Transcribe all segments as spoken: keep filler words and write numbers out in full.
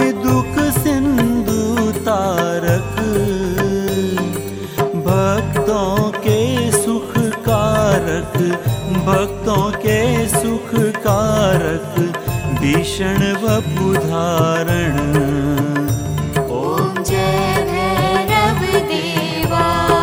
दुख सिंधु तारक, भक्तों के सुख कारक, भक्तों के सुख कारक, भीषण वपु धारण। ओम जय भैरव देवा,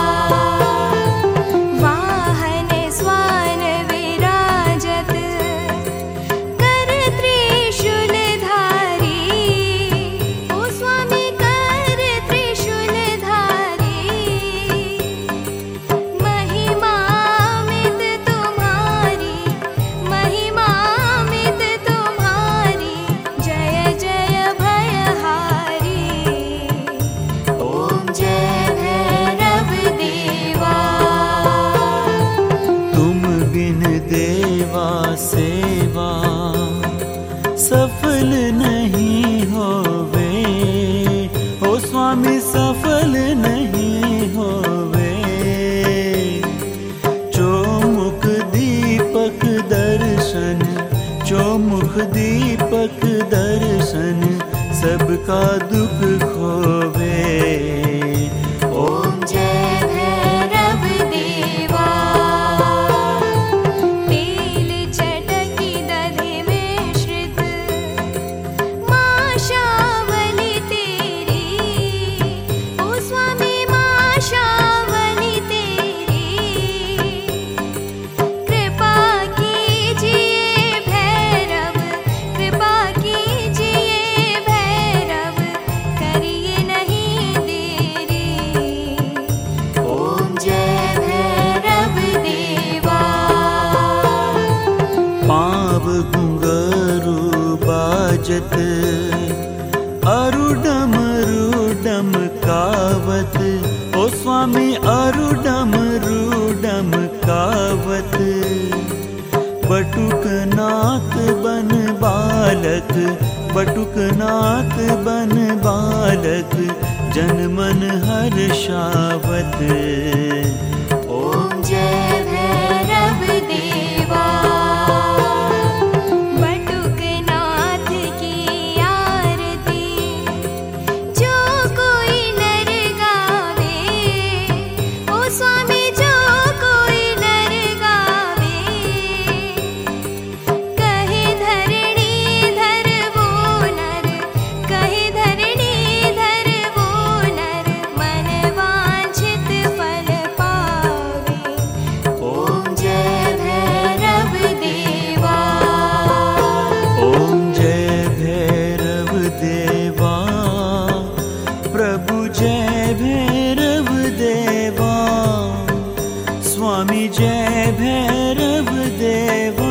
वाहन स्वान विराजत, कर त्रिशूल धारी। ओ स्वामी कर त्रिशूल धारी, महिमामित तुम्हारी, महिमामित तुम्हारी, जय जय भयहारी। ओम जय भैरव देवा, तुम बिन देवा सेवा सफल नहीं होवे। ओ स्वामी सफल नहीं होवे। चौमुख दीपक दर्शन, चौमुख दीपक दर्शन, सबका दुख खोवे। ओम जय भैरव देवा, तेल चटकी दधि मिश्रित, माँ श्यामली तेरी। ओ स्वामी माँ श्यामली तेरी, कृपा कीजिए भैरव, कृपा कीजिए भैरव, करिए नहीं देरी। ओम जय भैरव देवा, पाव घुंघरू बाजत, अरुडम रुडम कावत। ओ स्वामी अरुडम रुडम कावत, बटुक नाथ बन बालक, बटुक नाथ बन बालक, जन मन हर्षावत। ओम जय भैरव देवा, बटुक नाथ की आरती, जो कोई नर गावे। ओ स्वामी जो कोई नर गावे, कहे धरणी धर वो नर, कहे धरणी धर वो नर, मन वांछित फल पावे। ओम जय भैरव देवा, ओम जय भैरव देवा, प्रभु जय भैरव देवा, स्वामी जय भैरव देवा।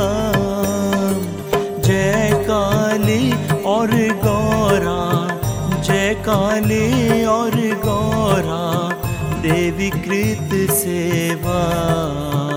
जय काली और गौरा, जय काली और गौरा, देवी कृत सेवा।